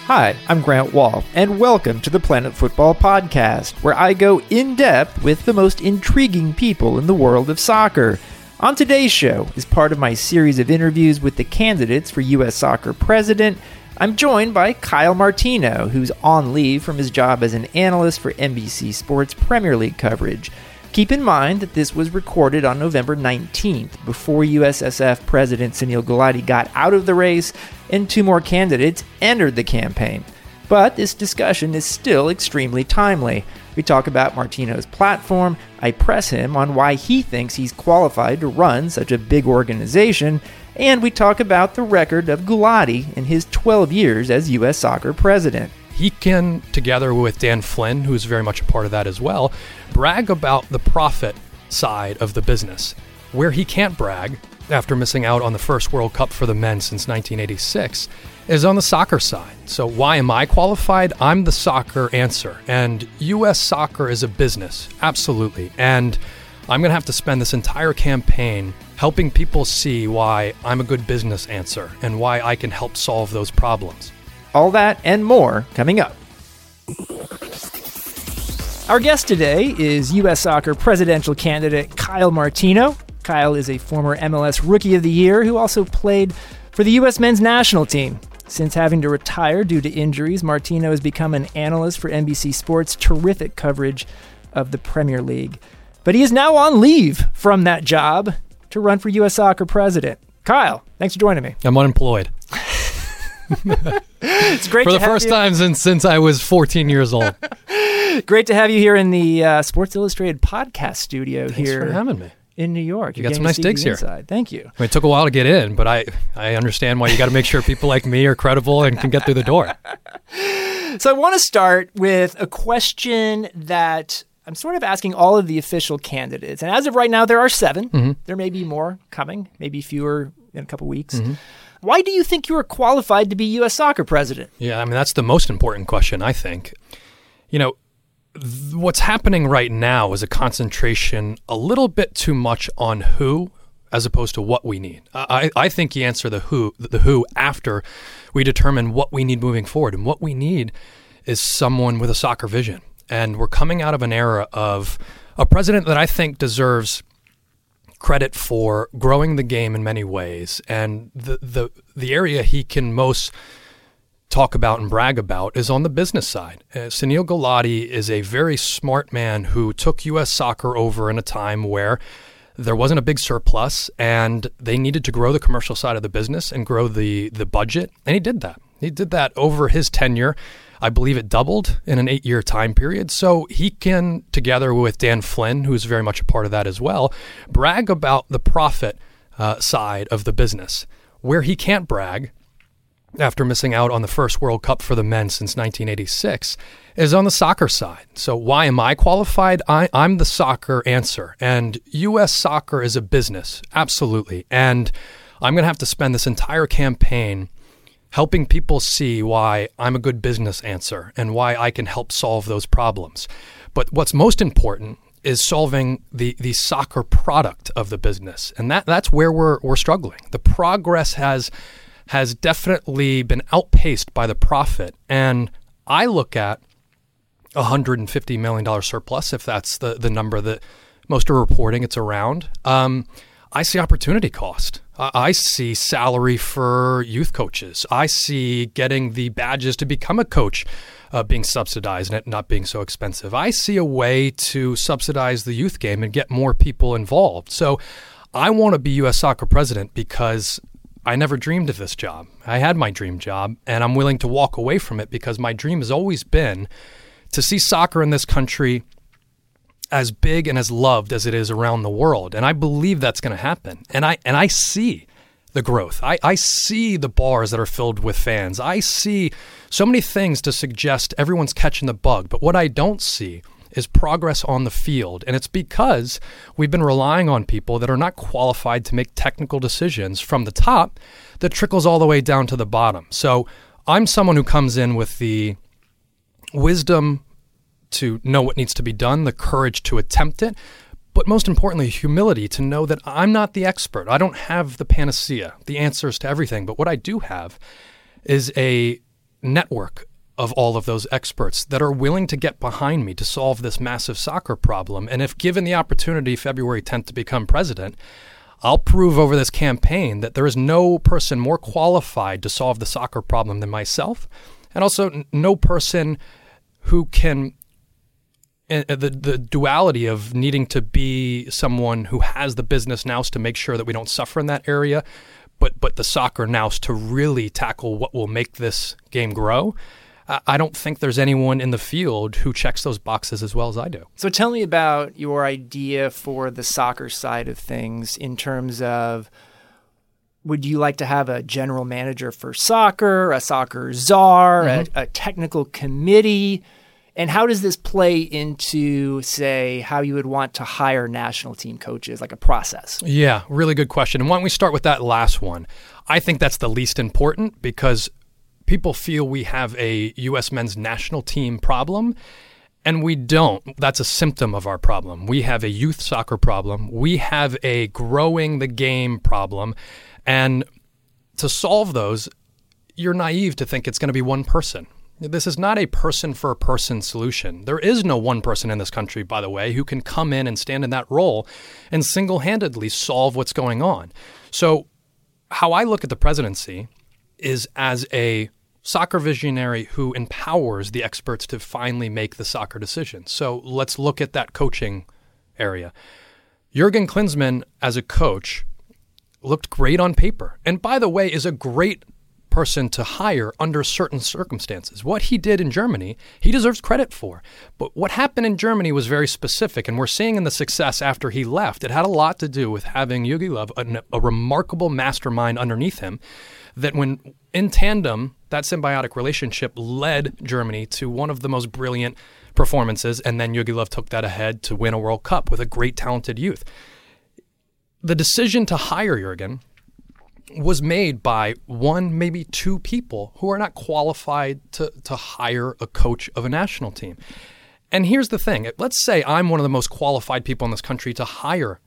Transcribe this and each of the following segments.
Hi, I'm Grant Wahl, and welcome to the Planet Football Podcast, where I go in-depth with the most intriguing people in the world of soccer. On today's show, as part of my series of interviews with the candidates for U.S. Soccer President, I'm joined by Kyle Martino, who's on leave from his job as an analyst for NBC Sports Premier League coverage. Keep in mind that this was recorded on November 19th, before USSF President Sunil Gulati got out of the race and two more candidates entered the campaign. But this discussion is still extremely timely. We talk about Martino's platform, I press him on why he thinks he's qualified to run such a big organization, and we talk about the record of Gulati in his 12 years as U.S. Soccer President. He can, together with Dan Flynn, who's very much a part of that as well, brag about the profit side of the business. Where he can't brag, after missing out on the first World Cup for the men since 1986, is on the soccer side. So why am I qualified? I'm the soccer answer. And U.S. soccer is a business, absolutely. And I'm going to have to spend this entire campaign helping people see why I'm a good business answer and why I can help solve those problems. All that and more coming up. Our guest today is U.S. Soccer presidential candidate Kyle Martino. Kyle is a former MLS Rookie of the Year who also played for the U.S. men's national team. Since having to retire due to injuries, Martino has become an analyst for NBC Sports' terrific coverage of the Premier League. But he is now on leave from that job to run for U.S. Soccer president. Kyle, thanks for joining me. I'm unemployed. It's great for the first time since I was 14 years old. Great to have you here in the Sports Illustrated podcast studio. Thanks for having me in New York. You got some nice digs here. Thank you. I mean, it took a while to get in, but I understand why you got to make sure people like me are credible and can get through the door. So I want to start with a question that I'm sort of asking all of the official candidates. And as of right now, there are 7. Mm-hmm. There may be more coming, maybe fewer in a couple weeks. Mm-hmm. Why do you think you are qualified to be U.S. Soccer president? Yeah, I mean, that's the most important question, I think. You know, what's happening right now is a concentration a little bit too much on who as opposed to what we need. I think you answer the who after we determine what we need moving forward. And what we need is someone with a soccer vision. And we're coming out of an era of a president that I think deserves credit for growing the game in many ways. And the area he can most talk about and brag about is on the business side. Sunil Gulati is a very smart man who took U.S. soccer over in a time where there wasn't a big surplus and they needed to grow the commercial side of the business and grow the budget. And he did that. He did that over his tenure. I believe it doubled in an 8-year time period. So he can, together with Dan Flynn, who's very much a part of that as well, brag about the profit side of the business. Where he can't brag, after missing out on the first World Cup for the men since 1986, is on the soccer side. So why am I qualified? I'm the soccer answer. And U.S. soccer is a business, absolutely. And I'm going to have to spend this entire campaign helping people see why I'm a good business answer and why I can help solve those problems. But what's most important is solving the soccer product of the business. And that's where we're struggling. The progress has definitely been outpaced by the profit. And I look at $150 million surplus, if that's the number that most are reporting it's around. I see opportunity cost. I see salary for youth coaches. I see getting the badges to become a coach being subsidized and it not being so expensive. I see a way to subsidize the youth game and get more people involved. So I want to be U.S. Soccer president because I never dreamed of this job. I had my dream job, and I'm willing to walk away from it because my dream has always been to see soccer in this country as big and as loved as it is around the world. And I believe that's going to happen. And I see the growth. I see the bars that are filled with fans. I see so many things to suggest everyone's catching the bug. But what I don't see is progress on the field. And it's because we've been relying on people that are not qualified to make technical decisions from the top that trickles all the way down to the bottom. So I'm someone who comes in with the wisdom to know what needs to be done, the courage to attempt it, but most importantly, humility to know that I'm not the expert. I don't have the panacea, the answers to everything. But what I do have is a network of all of those experts that are willing to get behind me to solve this massive soccer problem. And if given the opportunity February 10th to become president, I'll prove over this campaign that there is no person more qualified to solve the soccer problem than myself, and also no person who can, the duality of needing to be someone who has the business nous to make sure that we don't suffer in that area, but the soccer nous to really tackle what will make this game grow. I don't think there's anyone in the field who checks those boxes as well as I do. So tell me about your idea for the soccer side of things in terms of, would you like to have a general manager for soccer, a soccer czar, a technical committee? And how does this play into, say, how you would want to hire national team coaches, like a process? Yeah, really good question. And why don't we start with that last one? I think that's the least important because people feel we have a U.S. men's national team problem, and we don't. That's a symptom of our problem. We have a youth soccer problem. We have a growing the game problem. And to solve those, you're naive to think it's going to be one person. This is not a person-for-person solution. There is no one person in this country, by the way, who can come in and stand in that role and single-handedly solve what's going on. So how I look at the presidency is as a soccer visionary who empowers the experts to finally make the soccer decision. So let's look at that coaching area. Jurgen Klinsmann, as a coach, looked great on paper. And by the way, is a great person to hire under certain circumstances. What he did in Germany, he deserves credit for. But what happened in Germany was very specific, and we're seeing in the success after he left, it had a lot to do with having Jogi Löw, a remarkable mastermind underneath him, that when in tandem, that symbiotic relationship led Germany to one of the most brilliant performances, and then Jogi Löw took that ahead to win a World Cup with a great talented youth. The decision to hire Jurgen was made by one, maybe two people who are not qualified to hire a coach of a national team. And here's the thing. Let's say I'm one of the most qualified people in this country to hire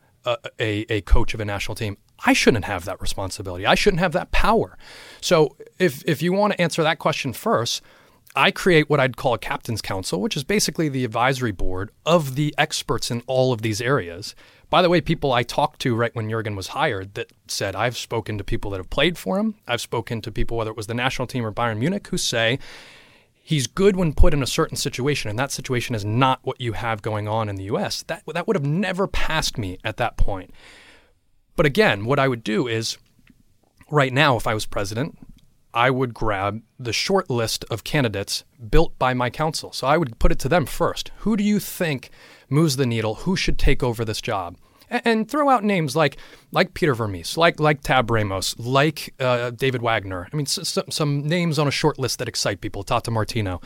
a coach of a national team. I shouldn't have that responsibility. I shouldn't have that power. So if you want to answer that question first, I create what I'd call a captain's council, which is basically the advisory board of the experts in all of these areas. By the way, people I talked to right when Jurgen was hired that said, I've spoken to people that have played for him. I've spoken to people, whether it was the national team or Bayern Munich, who say he's good when put in a certain situation, and that situation is not what you have going on in the U.S. That would have never passed me at that point. But again, what I would do is, right now, if I was president, I would grab the short list of candidates built by my council. So I would put it to them first. Who do you think moves the needle? Who should take over this job? And throw out names like Peter Vermees, like Tab Ramos, like David Wagner. I mean, some names on a short list that excite people. Tata Martino.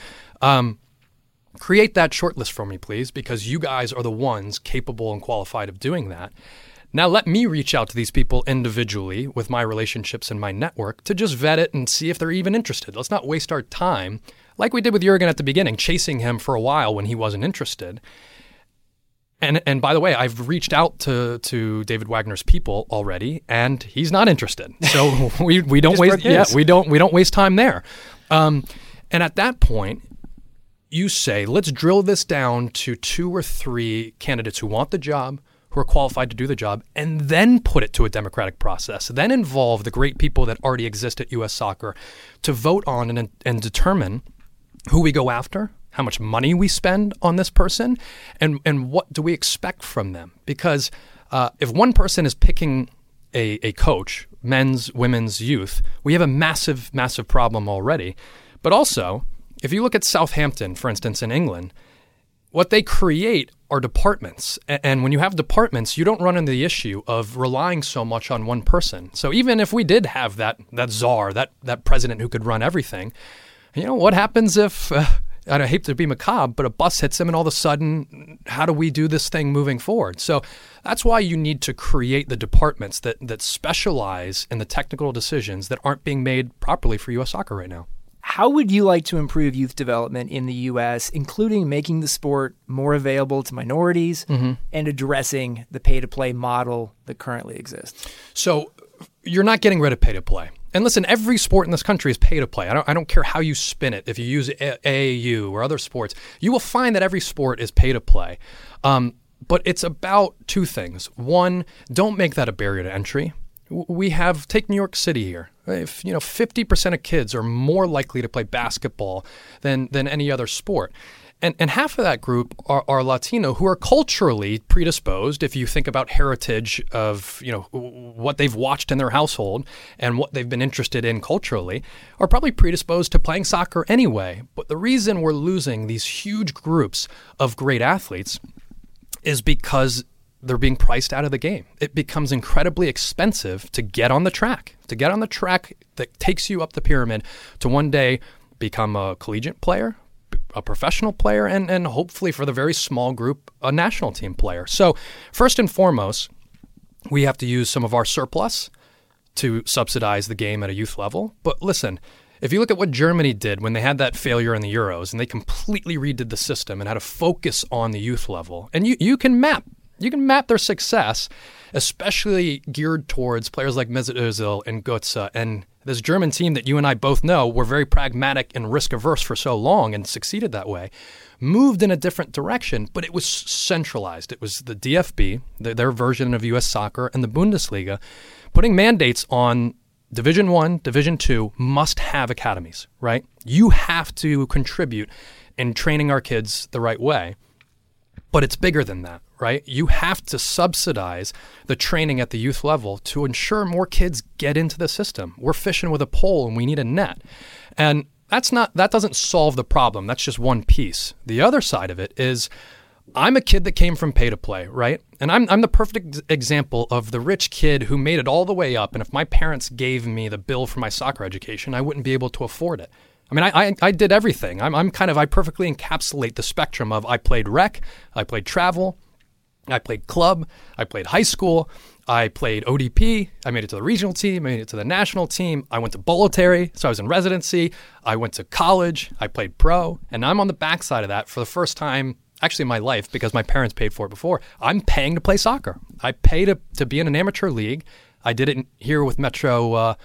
Create that short list for me, please, because you guys are the ones capable and qualified of doing that. Now let me reach out to these people individually with my relationships and my network to just vet it and see if they're even interested. Let's not waste our time, like we did with Jurgen at the beginning, chasing him for a while when he wasn't interested. And by the way, I've reached out to David Wagner's people already, and he's not interested. So we don't waste we don't waste time there. And at that point, you say, let's drill this down to 2 or 3 candidates who want the job, who are qualified to do the job, and then put it to a democratic process. Then involve the great people that already exist at U.S. Soccer to vote on and determine who we go after, how much money we spend on this person, and what do we expect from them. Because if one person is picking a coach, men's, women's, youth, we have a massive, massive problem already. But also, if you look at Southampton, for instance, in England, what they create are departments. And when you have departments, you don't run into the issue of relying so much on one person. So even if we did have that czar, that president who could run everything, what happens if, I hate to be macabre, but a bus hits him and all of a sudden, how do we do this thing moving forward? So that's why you need to create the departments that specialize in the technical decisions that aren't being made properly for U.S. Soccer right now. How would you like to improve youth development in the U.S., including making the sport more available to minorities and addressing the pay-to-play model that currently exists? So you're not getting rid of pay-to-play. And listen, every sport in this country is pay to play. I don't care how you spin it. If you use AAU or other sports, you will find that every sport is pay to play. But it's about two things. One, don't make that a barrier to entry. Take New York City here. If 50% of kids are more likely to play basketball than any other sport. And half of that group are Latino, who are culturally predisposed, if you think about heritage of what they've watched in their household and what they've been interested in culturally, are probably predisposed to playing soccer anyway. But the reason we're losing these huge groups of great athletes is because they're being priced out of the game. It becomes incredibly expensive to get on the track that takes you up the pyramid to one day become a collegiate player, a professional player, and hopefully for the very small group, a national team player. So first and foremost, we have to use some of our surplus to subsidize the game at a youth level. But listen, if you look at what Germany did when they had that failure in the Euros and they completely redid the system and had to focus on the youth level, and you can map their success, especially geared towards players like Mesut Ozil and Götze and this German team that you and I both know were very pragmatic and risk-averse for so long and succeeded that way, moved in a different direction, but it was centralized. It was the DFB, their version of U.S. soccer, and the Bundesliga, putting mandates on Division I, Division II must have academies, right? You have to contribute in training our kids the right way. But it's bigger than that, right? You have to subsidize the training at the youth level to ensure more kids get into the system. We're fishing with a pole and we need a net. And that doesn't solve the problem. That's just one piece. The other side of it is I'm a kid that came from pay to play, right? And I'm the perfect example of the rich kid who made it all the way up. And if my parents gave me the bill for my soccer education, I wouldn't be able to afford it. I mean, I did everything. I perfectly encapsulate the spectrum of I played rec, I played travel, I played club, I played high school, I played ODP, I made it to the regional team, I made it to the national team, I went to Bolletary, so I was in residency, I went to college, I played pro, and I'm on the backside of that for the first time actually in my life because my parents paid for it before. I'm paying to play soccer. I pay to be in an amateur league. I did it here with Metro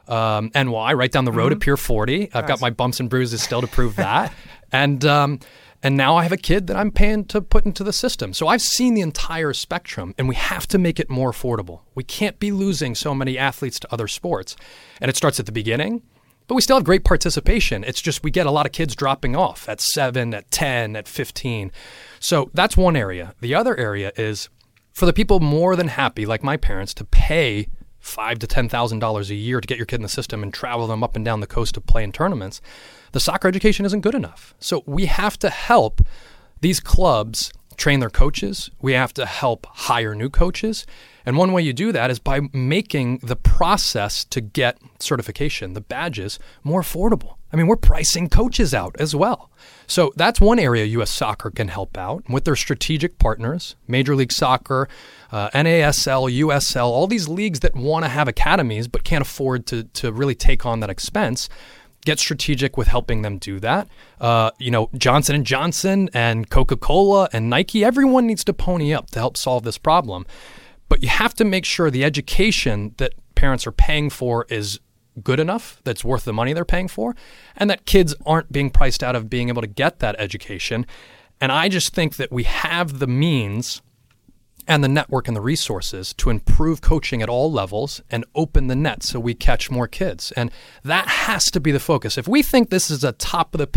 NY right down the road at Pier 40. I've got my bumps and bruises still to prove that. And now I have a kid that I'm paying to put into the system. So I've seen the entire spectrum, and we have to make it more affordable. We can't be losing so many athletes to other sports. And it starts at the beginning, but we still have great participation. It's just we get a lot of kids dropping off at 7, at 10, at 15. So that's one area. The other area is for the people more than happy, like my parents, to pay $5,000 to $10,000 a year to get your kid in the system and travel them up and down the coast to play in tournaments, the soccer education isn't good enough. So we have to help these clubs train their coaches. We have to help hire new coaches. And one way you do that is by making the process to get certification, the badges, more affordable. I mean, we're pricing coaches out as well. So that's one area U.S. Soccer can help out with their strategic partners, Major League Soccer, NASL, USL, all these leagues that want to have academies but can't afford to really take on that expense. Get strategic with helping them do that. Johnson & Johnson and Coca-Cola and Nike, everyone needs to pony up to help solve this problem. But you have to make sure the education that parents are paying for is good enough, that's worth the money they're paying for, and that kids aren't being priced out of being able to get that education. And I just think that we have the means and the network and the resources to improve coaching at all levels and open the net so we catch more kids. And that has to be the focus. If we think this is a top of the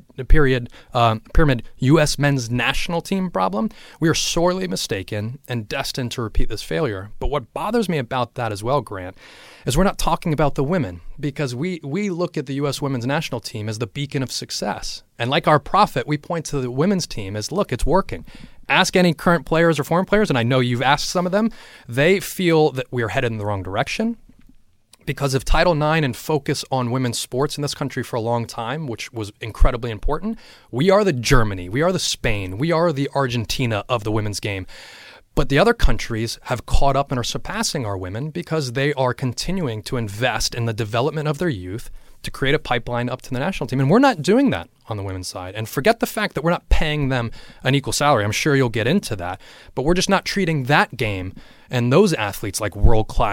pyramid U.S. men's national team problem, we are sorely mistaken and destined to repeat this failure. But what bothers me about that as well, Grant, is we're not talking about the women, because we look at the U.S. women's national team as the beacon of success. And like our prophet, we point to the women's team as, look, it's working. Ask any current players or foreign players, and I know you've asked some of them, they feel that we are headed in the wrong direction because of Title IX and focus on women's sports in this country for a long time, which was incredibly important. We are the Germany, we are the Spain, we are the Argentina of the women's game. But the other countries have caught up and are surpassing our women because they are continuing to invest in the development of their youth to create a pipeline up to the national team. And we're not doing that on the women's side. And forget the fact that we're not paying them an equal salary. I'm sure you'll get into that. But we're just not treating that game and those athletes like world-class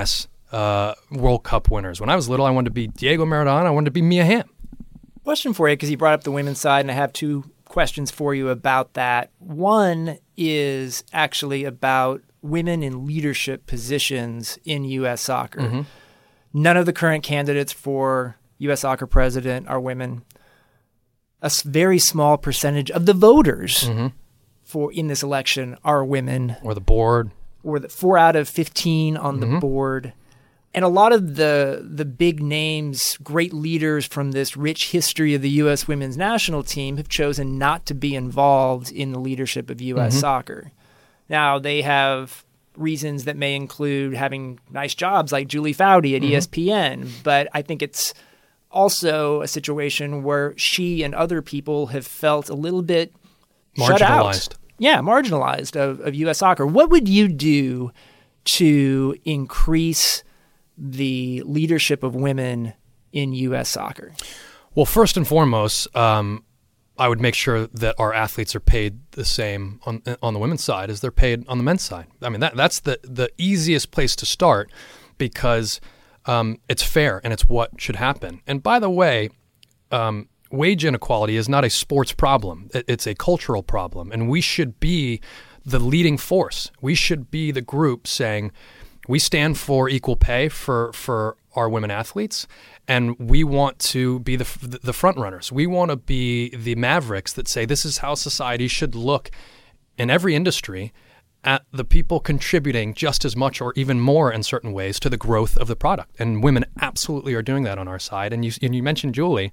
World Cup winners. When I was little, I wanted to be Diego Maradona. I wanted to be Mia Hamm. Question for you, because you brought up the women's side, and I have two questions for you about that. One is actually about women in leadership positions in U.S. soccer. Mm-hmm. None of the current candidates for U.S. soccer president are women. A very small percentage of the voters in this election are women. Or the board. Or 4 out of 15 on the board. And a lot of the big names, great leaders from this rich history of the U.S. women's national team have chosen not to be involved in the leadership of U.S. soccer. Now, they have reasons that may include having nice jobs like Julie Foudy at ESPN, but I think it's also a situation where she and other people have felt a little bit shut out. Yeah, marginalized of U.S. soccer. What would you do to increase the leadership of women in U.S. soccer? Well, first and foremost, I would make sure that our athletes are paid the same on the women's side as they're paid on the men's side. I mean, that's the easiest place to start, because it's fair and it's what should happen. And by the way, wage inequality is not a sports problem. It's a cultural problem, and we should be the leading force. We should be the group saying, we stand for equal pay for our women athletes, and we want to be the front runners. We want to be the mavericks that say this is how society should look in every industry, at the people contributing just as much or even more in certain ways to the growth of the product. And women absolutely are doing that on our side. And you mentioned Julie.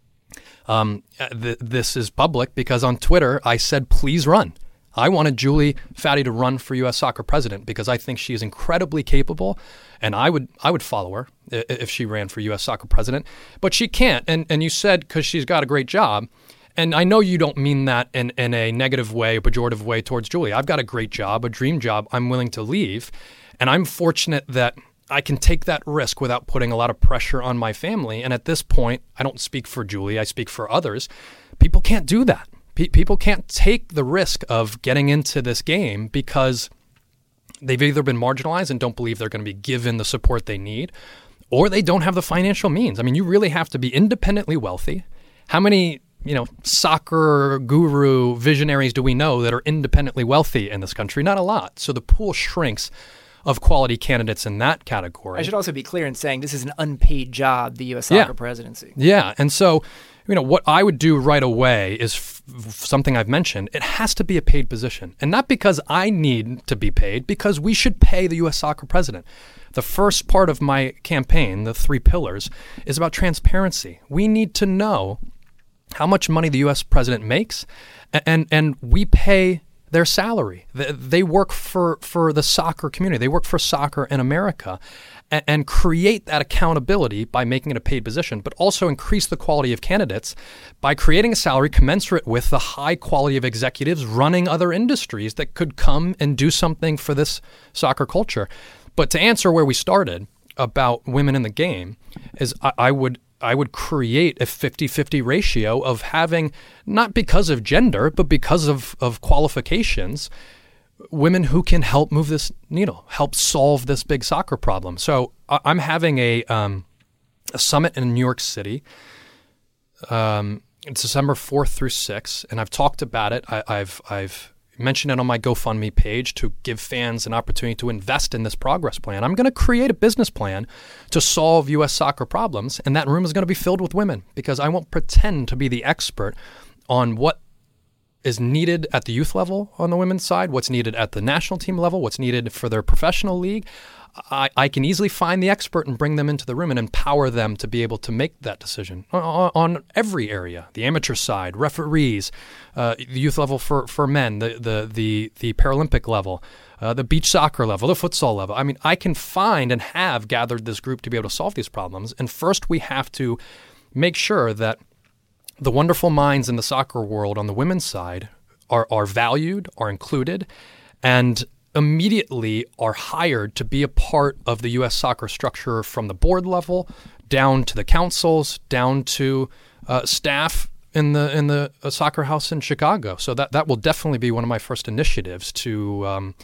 This is public because on Twitter I said, please run. I wanted Julie Foudy to run for U.S. soccer president because I think she is incredibly capable, and I would follow her if she ran for U.S. soccer president. But she can't, and you said because she's got a great job, and I know you don't mean that in a negative way, a pejorative way towards Julie. I've got a great job, a dream job I'm willing to leave, and I'm fortunate that I can take that risk without putting a lot of pressure on my family. And at this point, I don't speak for Julie, I speak for others. People can't do that. People can't take the risk of getting into this game because they've either been marginalized and don't believe they're going to be given the support they need, or they don't have the financial means. I mean, you really have to be independently wealthy. How many, soccer guru visionaries do we know that are independently wealthy in this country? Not a lot. So the pool shrinks of quality candidates in that category. I should also be clear in saying this is an unpaid job, the U.S. soccer presidency. Yeah. And so, what I would do right away is something I've mentioned. It has to be a paid position. And not because I need to be paid, because we should pay the U.S. soccer president. The first part of my campaign, the 3 pillars, is about transparency. We need to know how much money the U.S. president makes, and we pay their salary. They work for the soccer community. They work for soccer in America, and create that accountability by making it a paid position, but also increase the quality of candidates by creating a salary commensurate with the high quality of executives running other industries that could come and do something for this soccer culture. But to answer where we started about women in the game, is I would create a 50-50 ratio of having, not because of gender, but because of qualifications, women who can help move this needle, help solve this big soccer problem. So I'm having a summit in New York City. It's December 4th through 6th, and I've talked about it. I've mentioned it on my GoFundMe page to give fans an opportunity to invest in this progress plan. I'm going to create a business plan to solve U.S. soccer problems, and that room is going to be filled with women because I won't pretend to be the expert on what is needed at the youth level on the women's side, what's needed at the national team level, what's needed for their professional league. I can easily find the expert and bring them into the room and empower them to be able to make that decision on every area, the amateur side, referees, the youth level for men, the Paralympic level, the beach soccer level, the futsal level. I mean, I can find and have gathered this group to be able to solve these problems. And first we have to make sure that the wonderful minds in the soccer world on the women's side are valued, are included, and immediately are hired to be a part of the U.S. soccer structure from the board level down to the councils, down to staff in the soccer house in Chicago. So that will definitely be one of my first initiatives to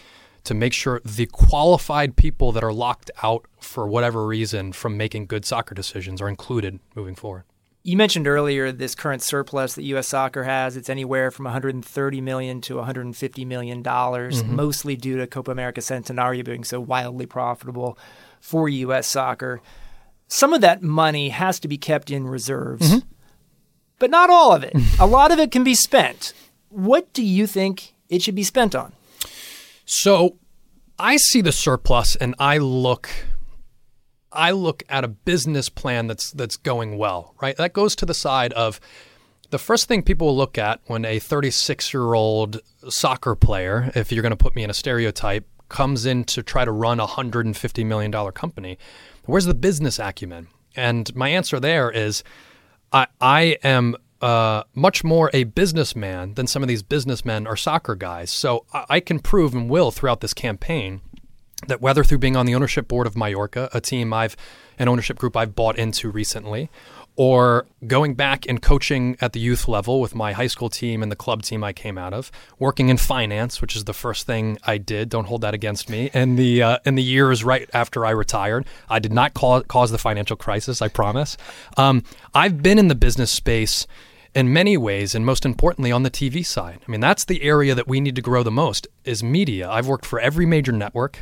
to make sure the qualified people that are locked out for whatever reason from making good soccer decisions are included moving forward. You mentioned earlier this current surplus that U.S. Soccer has. It's anywhere from $130 million to $150 million, mostly due to Copa America Centenario being so wildly profitable for U.S. Soccer. Some of that money has to be kept in reserves, but not all of it. A lot of it can be spent. What do you think it should be spent on? So I see the surplus and I look at a business plan that's going well, right? That goes to the side of the first thing people will look at when a 36-year-old soccer player, if you're going to put me in a stereotype, comes in to try to run a $150 million company. Where's the business acumen? And my answer there is I am much more a businessman than some of these businessmen are soccer guys. So I can prove and will throughout this campaign that whether through being on the ownership board of Mallorca, an ownership group I've bought into recently, or going back and coaching at the youth level with my high school team and the club team I came out of, working in finance, which is the first thing I did. Don't hold that against me. In the years right after I retired, I did not cause the financial crisis, I promise. I've been in the business space in many ways, and most importantly on the TV side. I mean, that's the area that we need to grow the most is media. I've worked for every major network.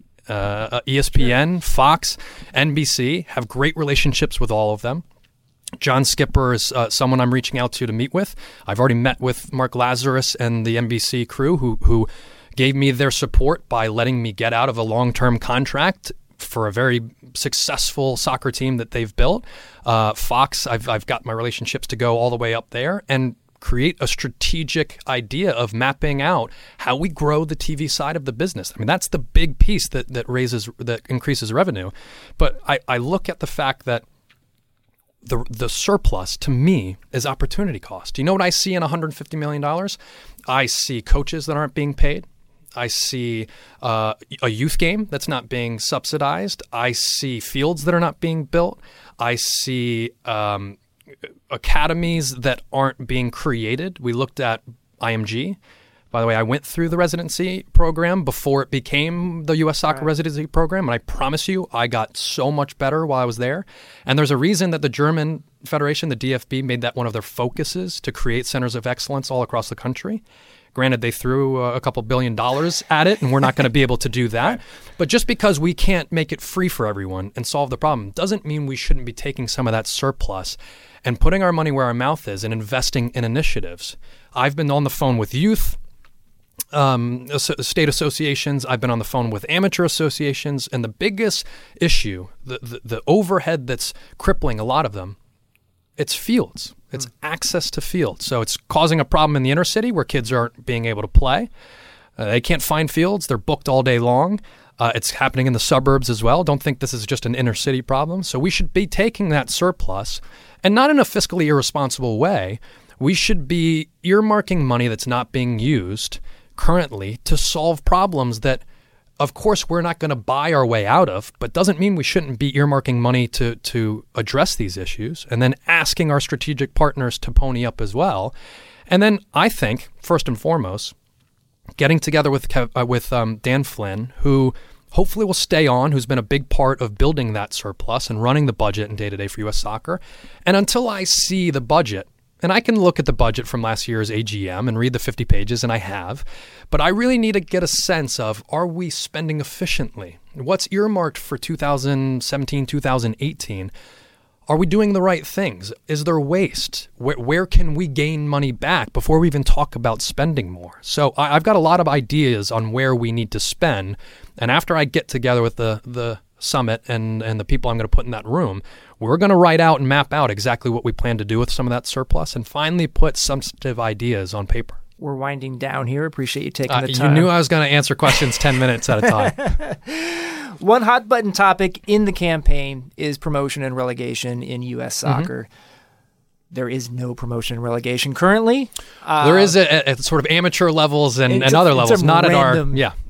ESPN, Fox, NBC, have great relationships with all of them. John Skipper is someone I'm reaching out to meet with. I've already met with Mark Lazarus and the NBC crew who gave me their support by letting me get out of a long-term contract for a very successful soccer team that they've built. Fox, I've got my relationships to go all the way up there and create a strategic idea of mapping out how we grow the TV side of the business. I mean, that's the big piece that increases revenue. But I look at the fact that the surplus to me is opportunity cost. Do you know what I see in $150 million? I see coaches that aren't being paid. I see a youth game that's not being subsidized. I see fields that are not being built. I see academies that aren't being created. We looked at IMG. By the way, I went through the residency program before it became the U.S. Soccer residency program, and I promise you, I got so much better while I was there. And there's a reason that the German Federation, the DFB, made that one of their focuses to create centers of excellence all across the country. Granted, they threw a couple $1 billion at it, and we're not going to be able to do that. But just because we can't make it free for everyone and solve the problem doesn't mean we shouldn't be taking some of that surplus and putting our money where our mouth is and investing in initiatives. I've been on the phone with youth state associations. I've been on the phone with amateur associations. And the biggest issue, the overhead that's crippling a lot of them, it's fields. It's access to fields. So it's causing a problem in the inner city where kids aren't being able to play. They can't find fields. They're booked all day long. It's happening in the suburbs as well. Don't think this is just an inner city problem. So we should be taking that surplus, and not in a fiscally irresponsible way. We should be earmarking money that's not being used currently to solve problems that, of course, we're not going to buy our way out of, but doesn't mean we shouldn't be earmarking money to address these issues and then asking our strategic partners to pony up as well. And then I think, first and foremost, getting together with Dan Flynn, who hopefully will stay on, who's been a big part of building that surplus and running the budget and day-to-day for U.S. Soccer. And until I see the budget, and I can look at the budget from last year's AGM and read the 50 pages, and I have, but I really need to get a sense of, are we spending efficiently? What's earmarked for 2017, 2018? Are we doing the right things? Is there waste? Where can we gain money back before we even talk about spending more? So I've got a lot of ideas on where we need to spend. And after I get together with the summit and the people I'm going to put in that room, we're going to write out and map out exactly what we plan to do with some of that surplus and finally put substantive ideas on paper. We're winding down here. Appreciate you taking the time. You knew I was going to answer questions 10 minutes at a time. One hot button topic in the campaign is promotion and relegation in U.S. soccer. Mm-hmm. There is no promotion and relegation currently. There is at sort of amateur levels and other levels, not in our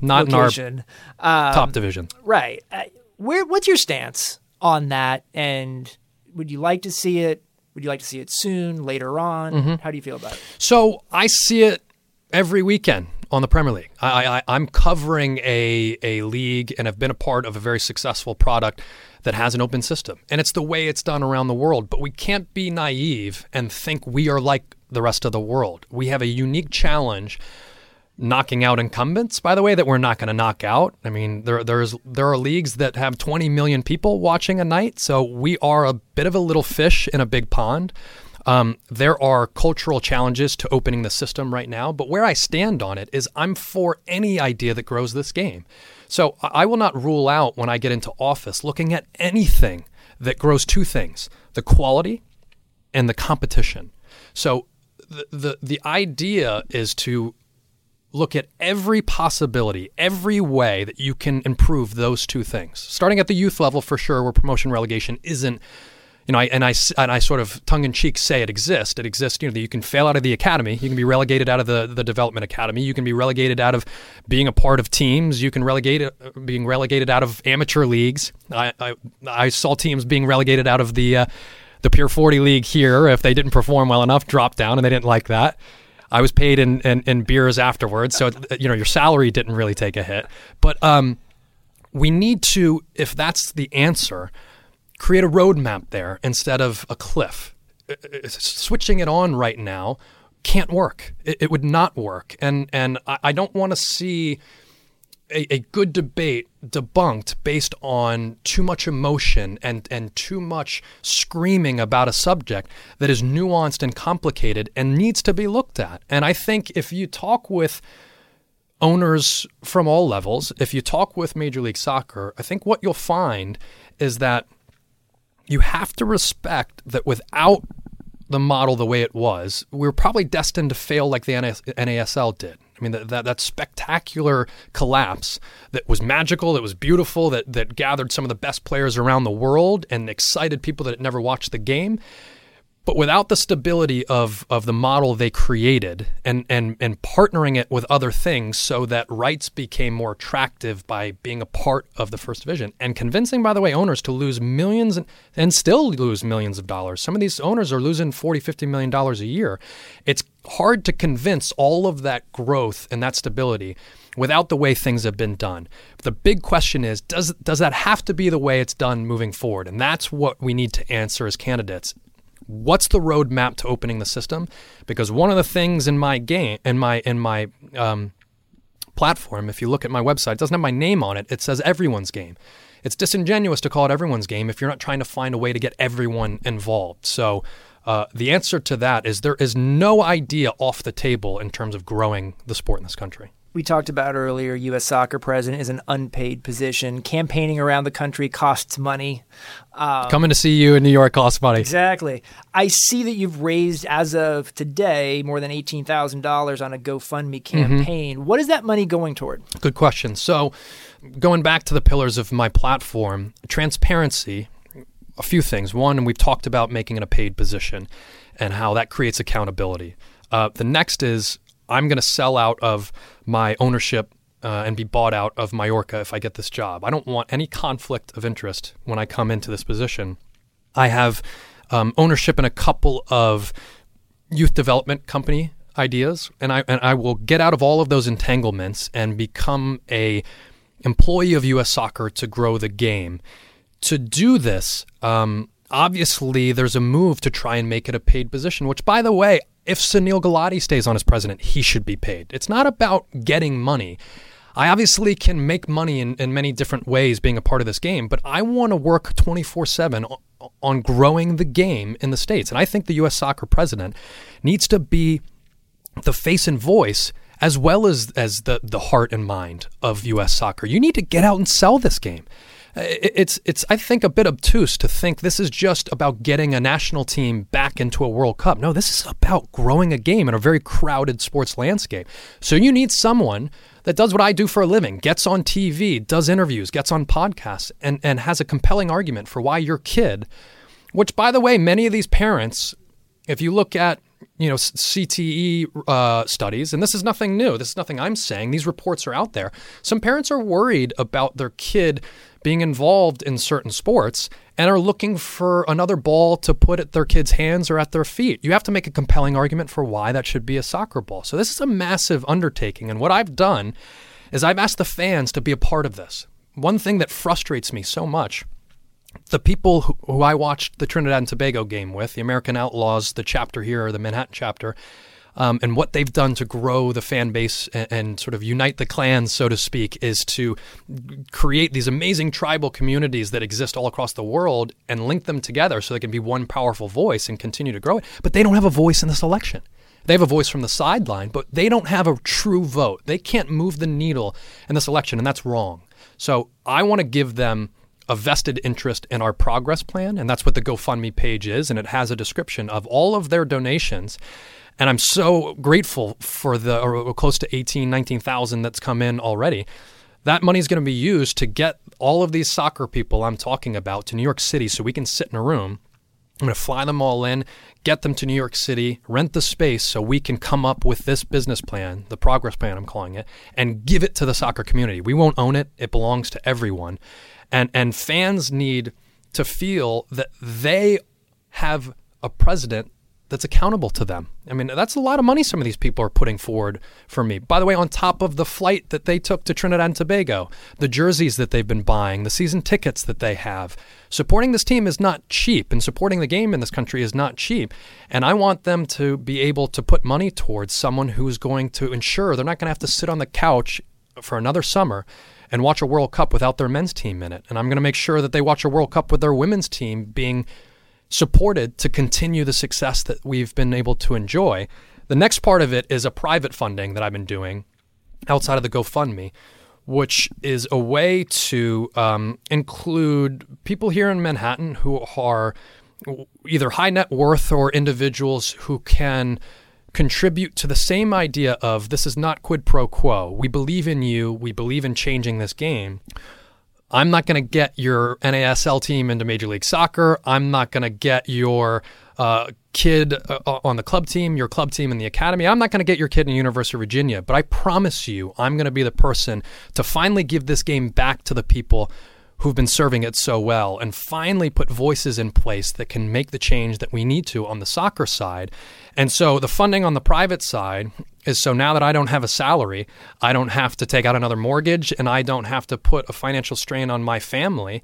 top division. Right. What's your stance on that? And would you like to see it? Would you like to see it soon, later on? Mm-hmm. How do you feel about it? So I see it every weekend. on the Premier League. I'm covering a league and have been a part of a very successful product that has an open system. And it's the way it's done around the world. But we can't be naive and think we are like the rest of the world. We have a unique challenge knocking out incumbents, by the way, that we're not going to knock out. I mean, there are leagues that have 20 million people watching a night. So we are a bit of a little fish in a big pond. There are cultural challenges to opening the system right now, but where I stand on it is I'm for any idea that grows this game. So I will not rule out when I get into office looking at anything that grows two things, the quality and the competition. So the idea is to look at every possibility, every way that you can improve those two things. Starting at the youth level for sure, where promotion relegation isn't, I sort of tongue-in-cheek say it exists. It exists, that you can fail out of the academy. You can be relegated out of the development academy. You can be relegated out of being a part of teams. You can being relegated out of amateur leagues. I saw teams being relegated out of the Pure 40 league here if they didn't perform well enough, drop down, and they didn't like that. I was paid in beers afterwards, so your salary didn't really take a hit. But we need to, if that's the answer, create a roadmap there instead of a cliff. Switching it on right now can't work. It would not work, and I don't want to see a good debate debunked based on too much emotion and too much screaming about a subject that is nuanced and complicated and needs to be looked at. And I think if you talk with owners from all levels, if you talk with Major League Soccer, I think what you'll find is that you have to respect that without the model the way it was, we're probably destined to fail like the NASL did. I mean, that spectacular collapse that was magical, that was beautiful, that gathered some of the best players around the world and excited people that had never watched the game. But without the stability of the model they created and partnering it with other things so that rights became more attractive by being a part of the First Division and convincing, by the way, owners to lose millions and still lose millions of dollars. Some of these owners are losing $40, $50 million a year. It's hard to convince all of that growth and that stability without the way things have been done. The big question is, does that have to be the way it's done moving forward? And that's what we need to answer as candidates. What's the roadmap to opening the system? Because one of the things in my platform, if you look at my website, it doesn't have my name on it. It says everyone's game. It's disingenuous to call it everyone's game if you're not trying to find a way to get everyone involved. So the answer to that is there is no idea off the table in terms of growing the sport in this country. We talked about earlier, U.S. Soccer president is an unpaid position. Campaigning around the country costs money. Coming to see you in New York costs money. Exactly. I see that you've raised, as of today, more than $18,000 on a GoFundMe campaign. Mm-hmm. What is that money going toward? Good question. So going back to the pillars of my platform, transparency, a few things. One, and we've talked about making it a paid position and how that creates accountability. The next is I'm going to sell out of my ownership and be bought out of Mallorca if I get this job. I don't want any conflict of interest when I come into this position. I have ownership in a couple of youth development company ideas, and I will get out of all of those entanglements and become a employee of U.S. Soccer to grow the game. To do this, obviously there's a move to try and make it a paid position, which, by the way, if Sunil Gulati stays on as president, he should be paid. It's not about getting money. I obviously can make money in many different ways being a part of this game, but I want to work 24/7 on growing the game in the States. And I think the U.S. Soccer president needs to be the face and voice as well as the heart and mind of U.S. Soccer. You need to get out and sell this game. It's I think a bit obtuse to think this is just about getting a national team back into a World Cup. No, this is about growing a game in a very crowded sports landscape. So you need someone that does what I do for a living, gets on TV, does interviews, gets on podcasts, and has a compelling argument for why your kid, which, by the way, many of these parents, if you look at CTE studies, and this is nothing new. This is nothing I'm saying. These reports are out there. Some parents are worried about their kid being involved in certain sports and are looking for another ball to put at their kids' hands or at their feet. You have to make a compelling argument for why that should be a soccer ball. So this is a massive undertaking. And what I've done is I've asked the fans to be a part of this. One thing that frustrates me so much, the people who I watched the Trinidad and Tobago game with, the American Outlaws, the chapter here, or the Manhattan chapter, and what they've done to grow the fan base and sort of unite the clans, so to speak, is to create these amazing tribal communities that exist all across the world and link them together so they can be one powerful voice and continue to grow it. But they don't have a voice in this election. They have a voice from the sideline, but they don't have a true vote. They can't move the needle in this election, and that's wrong. So I want to give them a vested interest in our progress plan, and that's what the GoFundMe page is, and it has a description of all of their donations. And I'm so grateful for the close to 19,000 that's come in already. That money is going to be used to get all of these soccer people I'm talking about to New York City so we can sit in a room. I'm going to fly them all in, get them to New York City, rent the space so we can come up with this business plan, the progress plan I'm calling it, and give it to the soccer community. We won't own it. It belongs to everyone. And fans need to feel that they have a president that's accountable to them. I mean, that's a lot of money some of these people are putting forward for me. By the way, on top of the flight that they took to Trinidad and Tobago, the jerseys that they've been buying, the season tickets that they have. Supporting this team is not cheap, and supporting the game in this country is not cheap. And I want them to be able to put money towards someone who is going to ensure they're not going to have to sit on the couch for another summer and watch a World Cup without their men's team in it. And I'm going to make sure that they watch a World Cup with their women's team being supported to continue the success that we've been able to enjoy. The next part of it is a private funding that I've been doing outside of the GoFundMe, which is a way to include people here in Manhattan who are either high net worth or individuals who can contribute to the same idea of this is not quid pro quo. We believe in you. We believe in changing this game. I'm not going to get your NASL team into Major League Soccer. I'm not going to get your kid on the club team, your club team in the academy. I'm not going to get your kid in University of Virginia. But I promise you, I'm going to be the person to finally give this game back to the people who've been serving it so well and finally put voices in place that can make the change that we need to on the soccer side. And so the funding on the private side is so now that I don't have a salary, I don't have to take out another mortgage and I don't have to put a financial strain on my family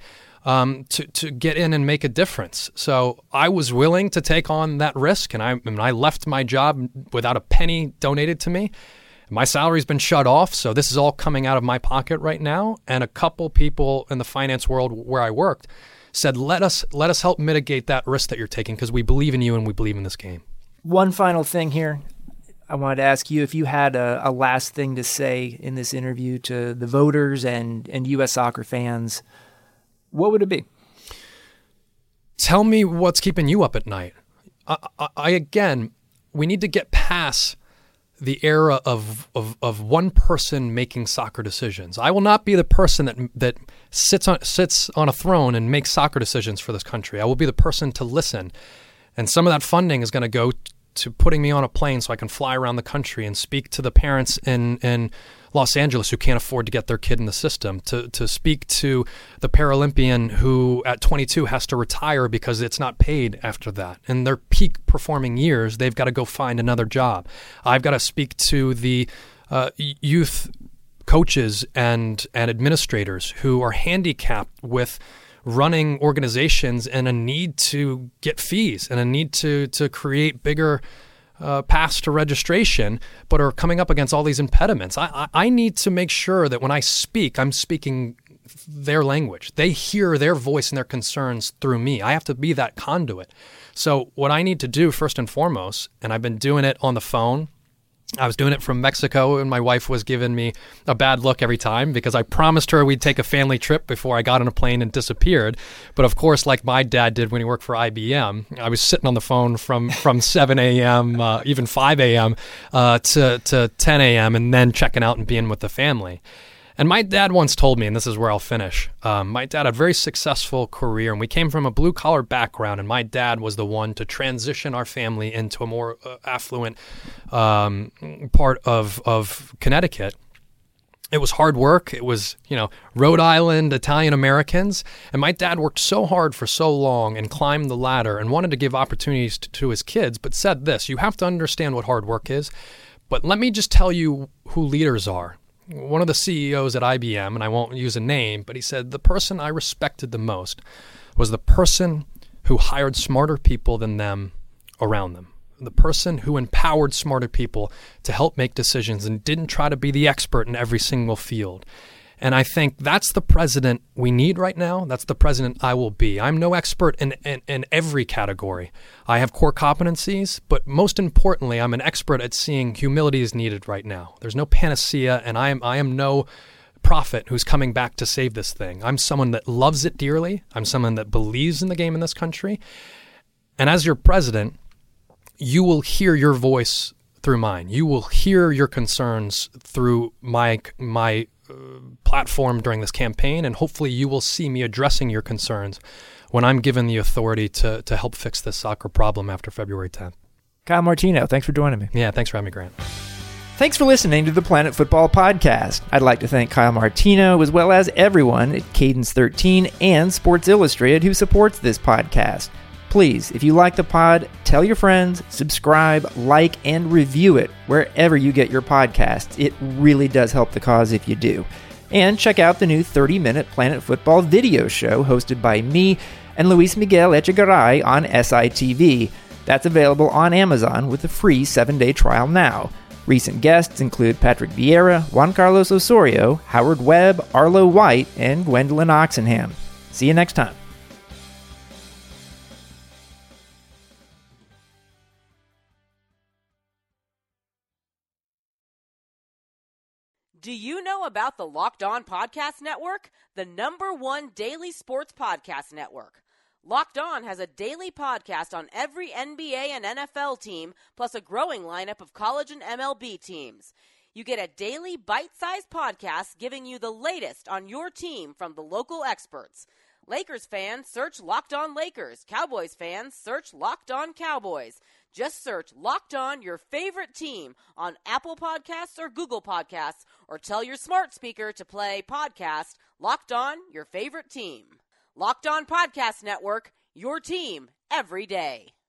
to get in and make a difference. So I was willing to take on that risk, and I left my job without a penny donated to me. My salary's been shut off, so this is all coming out of my pocket right now. And a couple people in the finance world where I worked said, let us help mitigate that risk that you're taking because we believe in you and we believe in this game. One final thing here. I wanted to ask you if you had a last thing to say in this interview to the voters and U.S. soccer fans, what would it be? Tell me what's keeping you up at night. Again, we need to get past the era of one person making soccer decisions. I will not be the person that sits on a throne and makes soccer decisions for this country. I will be the person to listen. And some of that funding is going to go to putting me on a plane so I can fly around the country and speak to the parents in Los Angeles who can't afford to get their kid in the system, to speak to the Paralympian who at 22 has to retire because it's not paid after that. In their peak performing years, they've got to go find another job. I've got to speak to the youth coaches and administrators who are handicapped with running organizations and a need to get fees and a need to create bigger paths to registration, but are coming up against all these impediments. I need to make sure that when I speak, I'm speaking their language. They hear their voice and their concerns through me. I have to be that conduit. So what I need to do first and foremost, and I've been doing it on the phone, I was doing it from Mexico, and my wife was giving me a bad look every time because I promised her we'd take a family trip before I got on a plane and disappeared. But of course, like my dad did when he worked for IBM, I was sitting on the phone from 7 a.m., even 5 a.m. To 10 a.m. and then checking out and being with the family. And my dad once told me, and this is where I'll finish, my dad had a very successful career, and we came from a blue-collar background, and my dad was the one to transition our family into a more affluent part of Connecticut. It was hard work. It was, Rhode Island Italian Americans. And my dad worked so hard for so long and climbed the ladder and wanted to give opportunities to his kids, but said this: you have to understand what hard work is. But let me just tell you who leaders are. One of the CEOs at IBM, and I won't use a name, but he said the person I respected the most was the person who hired smarter people than them around them. The person who empowered smarter people to help make decisions and didn't try to be the expert in every single field. And I think that's the president we need right now. That's the president I will be. I'm no expert in every category. I have core competencies, but most importantly, I'm an expert at seeing humility is needed right now. There's no panacea, and I am no prophet who's coming back to save this thing. I'm someone that loves it dearly. I'm someone that believes in the game in this country. And as your president, you will hear your voice through mine. You will hear your concerns through my platform during this campaign, and hopefully you will see me addressing your concerns when I'm given the authority to help fix this soccer problem after February 10th. Kyle Martino, thanks for joining me. Yeah, thanks for having me, Grant. Thanks for listening to the Planet Football Podcast. I'd like to thank Kyle Martino, as well as everyone at Cadence 13 and Sports Illustrated who supports this podcast. Please, if you like the pod, tell your friends, subscribe, like, and review it wherever you get your podcasts. It really does help the cause if you do. And check out the new 30-minute Planet Football video show hosted by me and Luis Miguel Echegaray on SITV. That's available on Amazon with a free 7-day trial now. Recent guests include Patrick Vieira, Juan Carlos Osorio, Howard Webb, Arlo White, and Gwendolyn Oxenham. See you next time. Do you know about the Locked On Podcast Network, the #1 daily sports podcast network? Locked On has a daily podcast on every NBA and NFL team, plus a growing lineup of college and MLB teams. You get a daily bite-sized podcast giving you the latest on your team from the local experts. Lakers fans, search Locked On Lakers. Cowboys fans, search Locked On Cowboys. Just search Locked On your favorite team on Apple Podcasts or Google Podcasts, or tell your smart speaker to play podcast Locked On your favorite team. Locked On Podcast Network, your team every day.